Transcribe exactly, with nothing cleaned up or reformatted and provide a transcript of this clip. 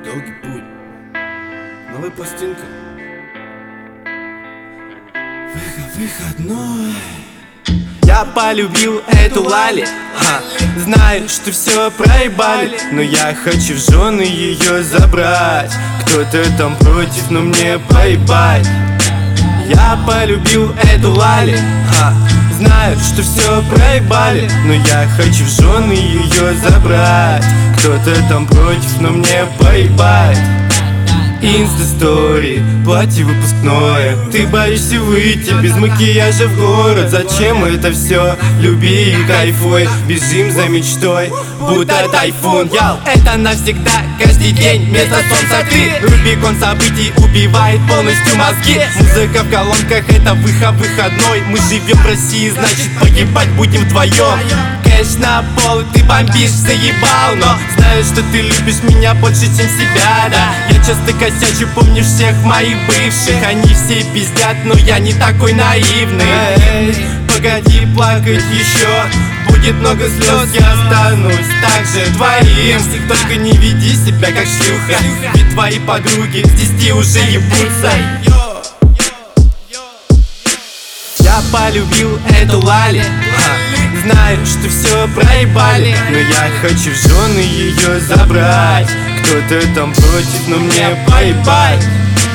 Долгий путь. Новая пластинка. Выход, выходной. Я полюбил эту Лали, ха. Знаю, что все проебали, но я хочу в жены ее забрать. Кто-то там против, но мне поебать. Я полюбил эту Лали, ха. Знаю, что все проебали, но я хочу в жены ее забрать. Кто-то там против, но мне поебать. Инста-стори, платье выпускное. Ты боишься выйти без макияжа в город. Зачем это все? Люби и кайфуй. Бежим за мечтой, будто тайфун. Яу, это навсегда, каждый день вместо солнца ты. Рубикон событий убивает полностью мозги. Музыка в колонках, это выход выходной. Мы живем в России, значит погибать будем вдвоем. Кэш на пол, ты бомбишь, заебал. Но знаю, что ты любишь меня больше, чем себя, да. Я часто косячу, помнишь всех моих бывших. Они все пиздят, но я не такой наивный. Эй, погоди плакать еще, будет много слез, я останусь так же твоим. Только не веди себя как шлюха, ведь твои подруги с десяти уже ебутся. Я полюбил эту Лали, ха. Знаю, что все проебали, но я хочу в жены ее забрать. Кто-то там против, но мне поебать.